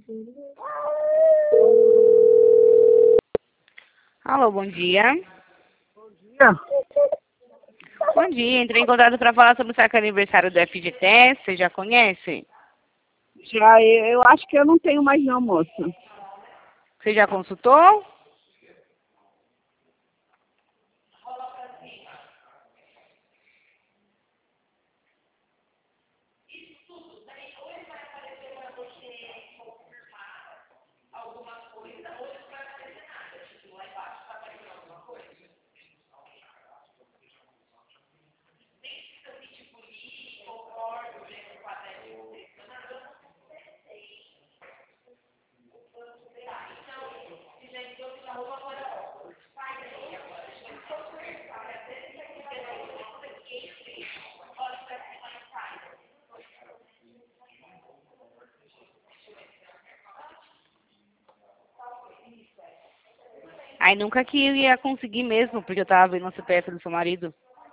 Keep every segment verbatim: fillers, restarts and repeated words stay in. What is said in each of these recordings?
Alô, bom dia. Bom dia. Bom dia, entrei em contato para falar sobre o saque aniversário do F G T S, você já conhece? Já eu, eu acho que eu não tenho mais não, moça. Você já consultou? Aí nunca que eu ia conseguir mesmo, porque eu tava vendo o C P F do seu marido.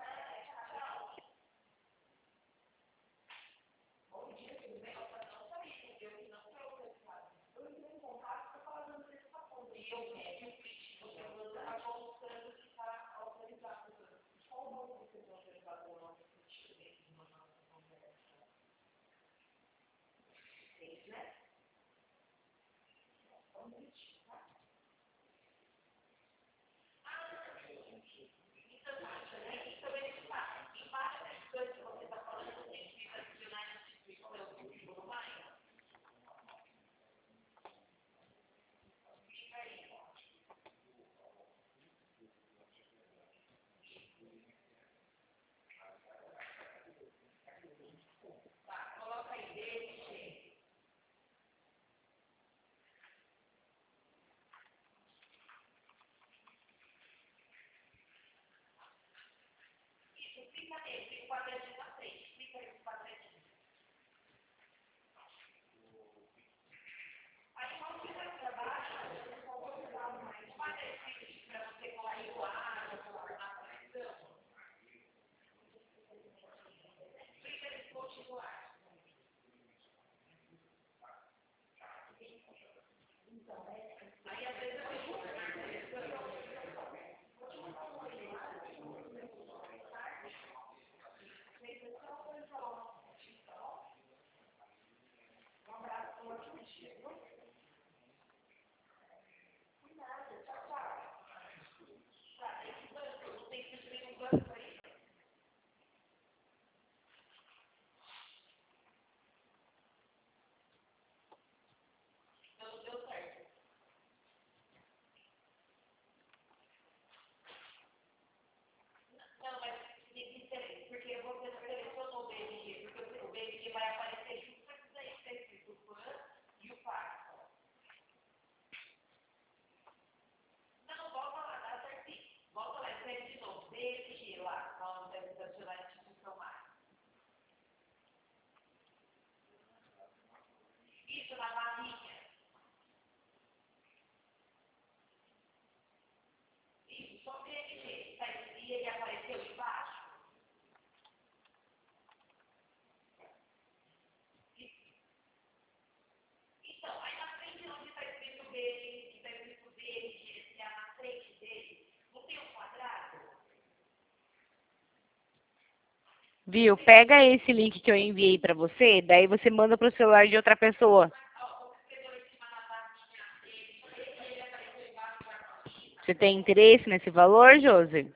Viu? Pega esse link que eu enviei pra você, daí você manda pro celular de outra pessoa. Você tem interesse nesse valor, Josi?